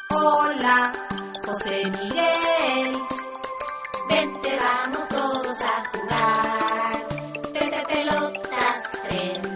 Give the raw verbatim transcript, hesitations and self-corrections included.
Hola, José Miguel. Vente, vamos todos a jugar. Pepe, pelotas, tren.